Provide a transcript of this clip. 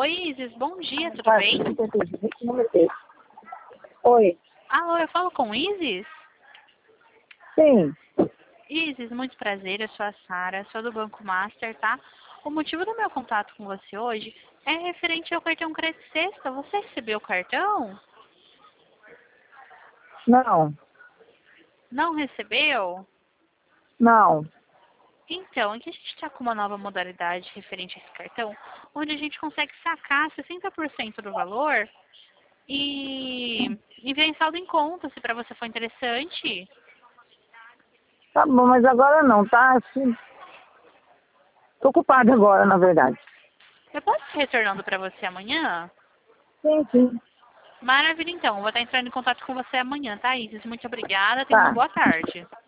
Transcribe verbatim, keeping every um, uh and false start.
Oi, Isis, bom dia, tudo Vai, bem? Oi. Alô, eu falo com Isis? Sim. Isis, muito prazer, eu sou a Sara, sou do Banco Master, tá? O motivo do meu contato com você hoje é referente ao cartão Crédito Sexta. Você recebeu o cartão? Não. Não recebeu? Não. Então, aqui a gente está com uma nova modalidade referente a esse cartão, onde a gente consegue sacar sessenta por cento do valor e enviar em saldo em conta, se para você for interessante. Tá bom, mas agora não, tá? Assim, tô ocupada agora, na verdade. Eu posso estar retornando para você amanhã? Sim, sim. Maravilha, então. Eu vou estar entrando em contato com você amanhã, tá, Isis? Muito obrigada. Tenha uma Tá. boa tarde.